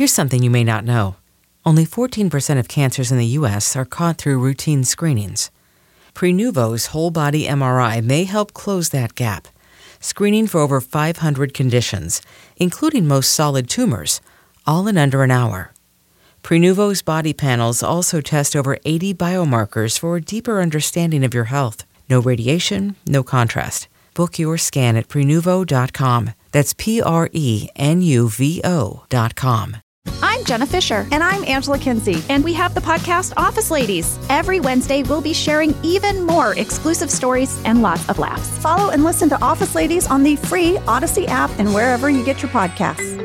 Here's something you may not know. Only 14% of cancers in the U.S. are caught through routine screenings. Prenuvo's whole-body MRI may help close that gap, screening for over 500 conditions, including most solid tumors, all in under an hour. Prenuvo's body panels also test over 80 biomarkers for a deeper understanding of your health. No radiation, no contrast. Book your scan at Prenuvo.com. That's Prenuvo.com. I'm Jenna Fisher. And I'm Angela Kinsey. And we have the podcast Office Ladies. Every Wednesday, we'll be sharing even more exclusive stories and lots of laughs. Follow and listen to Office Ladies on the free Odyssey app and wherever you get your podcasts.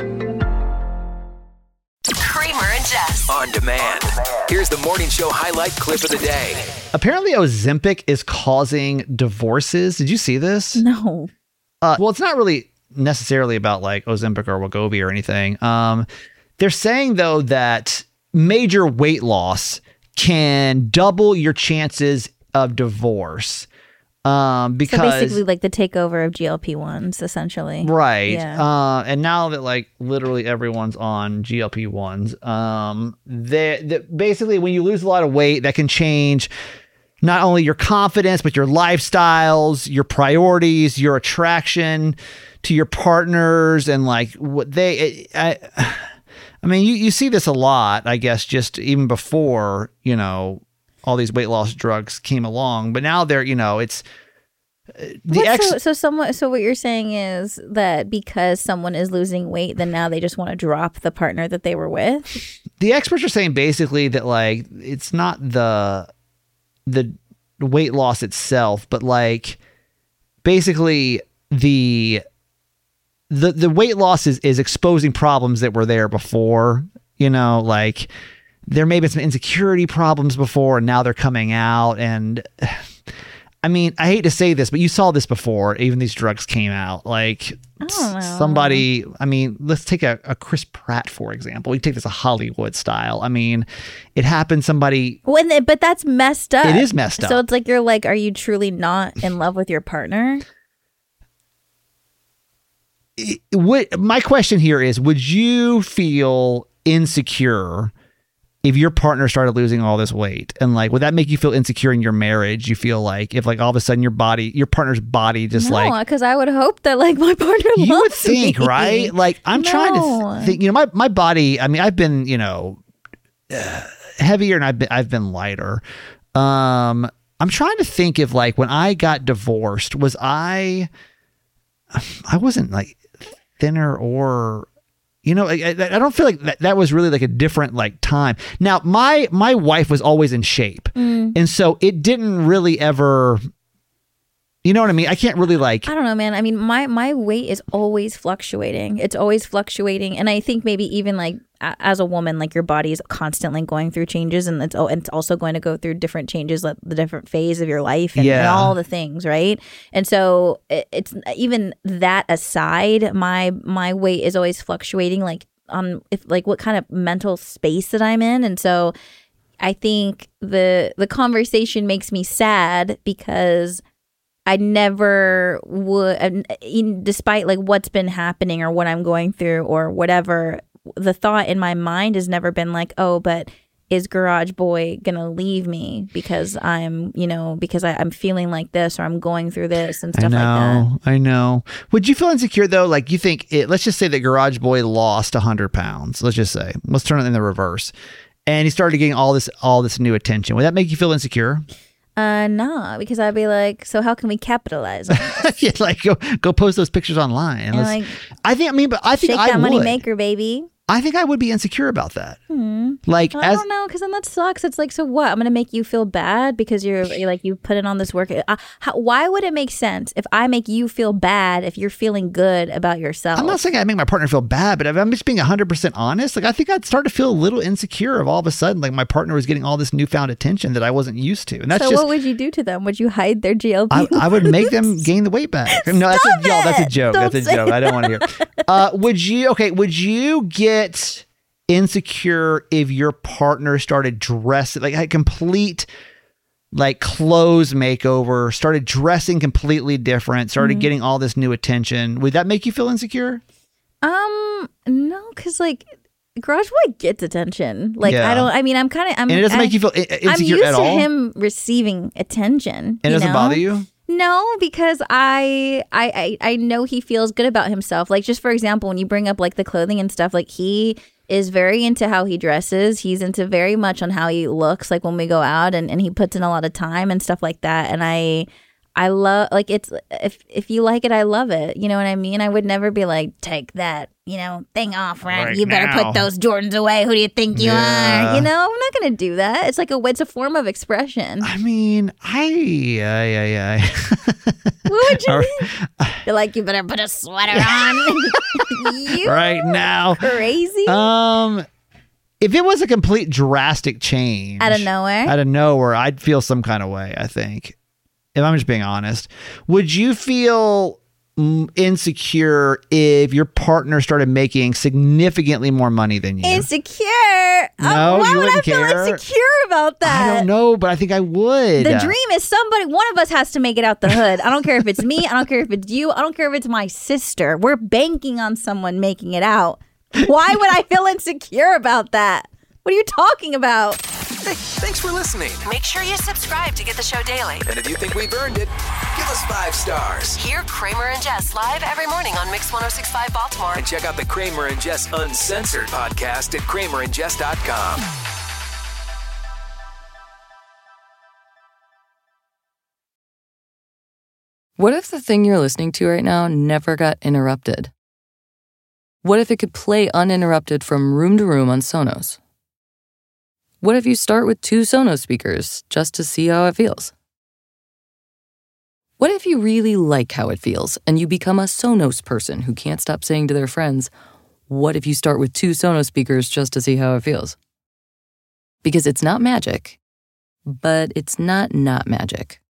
Kramer and Jess. On demand. Here's the morning show highlight clip of the day. Apparently, Ozempic is causing divorces. Did you see this? No. Well, it's not really necessarily about like Ozempic or Wegovy or anything. They're saying, though, that major weight loss can double your chances of divorce. Because so basically like the takeover of GLP-1s, essentially. Right. Yeah. And now that like literally everyone's on GLP-1s, basically when you lose a lot of weight, that can change not only your confidence, but your lifestyles, your priorities, your attraction to your partners, and like what I mean, you see this a lot, I guess, just even before, all these weight loss drugs came along. But now they're, it's So what you're saying is that because someone is losing weight, then now they just want to drop the partner that they were with? The experts are saying basically that like it's not the weight loss itself, but like basically the weight loss is exposing problems that were there before, like there may have been some insecurity problems before and now they're coming out. And I mean, I hate to say this, but you saw this before, even these drugs came out. Like somebody, I mean, let's take a Chris Pratt, for example. We take this a Hollywood style. I mean, it happened somebody. But that's messed up. It is messed up. So it's like, you're like, are you truly not in love with your partner? My question here is, would you feel insecure if your partner started losing all this weight? And like, would that make you feel insecure in your marriage? You feel like if like all of a sudden your partner's body just no, like, because I would hope that like my partner loves you would think, me. right? Like I'm trying to think, my body, I mean, I've been, heavier and I've been lighter. I'm trying to think if like when I got divorced, I wasn't like thinner or, I don't feel like that was really like a different like time. Now my wife was always in shape. And so it didn't really ever, you know what I mean? I can't really like, I don't know, man. I mean, my weight is always fluctuating. It's always fluctuating. And I think maybe even like as a woman, like your body is constantly going through changes, and it's also going to go through different changes, like the different phase of your life and all the things, right? And so it's even that aside, my weight is always fluctuating, like on what kind of mental space that I'm in. And so I think the conversation makes me sad because I never would, despite like what's been happening or what I'm going through or whatever, the thought in my mind has never been like, oh, but is Garage Boy gonna leave me because I'm feeling like this, or I'm going through this and stuff like that. I know. Would you feel insecure though? Like you think let's just say that Garage Boy lost 100 pounds. Let's turn it in the reverse. And he started getting all this new attention. Would that make you feel insecure? No, because I'd be like, so how can we capitalize on this? Yeah, like go post those pictures online. And like, I think shake that money maker, baby. I think I would be insecure about that. Like, I don't know, because then that sucks. It's like, so what? I'm gonna make you feel bad because you're like, you put in on this work. Why would it make sense if I make you feel bad if you're feeling good about yourself? I'm not saying I make my partner feel bad, but if I'm just being 100% honest, like I think I'd start to feel a little insecure if all of a sudden like my partner was getting all this newfound attention that I wasn't used to. And that's what would you do to them? Would you hide their GLP? I would make them gain the weight back. No, that's a joke. That's a joke. I don't want to hear. Would you get insecure if your partner started dressing like a complete like clothes makeover, started dressing completely different, started getting all this new attention? Would that make you feel insecure? No, because like Garage Boy gets attention. Like, Yeah. I'm And it doesn't make you feel insecure I'm used at to all? him receiving attention. And it doesn't bother you? No, because I know he feels good about himself. Like, just for example, when you bring up like the clothing and stuff, like he is very into how he dresses. He's into very much on how he looks, like when we go out, and he puts in a lot of time and stuff like that. And I love, like, it's, if you like it, I love it. You know what I mean? I would never be like, take that, thing off, right? You better put those Jordans away. Who do you think you are? I'm not going to do that. It's like it's a form of expression. I mean, What would you mean? You're like, you better put a sweater on. You right now. Crazy. If it was a complete drastic change. Out of nowhere, I'd feel some kind of way, I think. If I'm just being honest. Would you feel insecure if your partner started making significantly more money than you? Insecure? No, why you would I wouldn't feel care? insecure about that? I don't know, but I think I would. The dream is one of us has to make it out the hood. I don't care if it's me. I don't care if it's you. I don't care if it's my sister. We're banking on someone making it out. Why would I feel insecure about that? What are you talking about? Hey, thanks for listening. Make sure you subscribe to get the show daily. And if you think we've earned it, give us 5 stars. Hear Kramer and Jess live every morning on Mix 106.5 Baltimore. And check out the Kramer and Jess Uncensored podcast at kramerandjess.com. What if the thing you're listening to right now never got interrupted? What if it could play uninterrupted from room to room on Sonos? What if you start with 2 Sonos speakers just to see how it feels? What if you really like how it feels and you become a Sonos person who can't stop saying to their friends, what if you start with 2 Sonos speakers just to see how it feels? Because it's not magic, but it's not magic.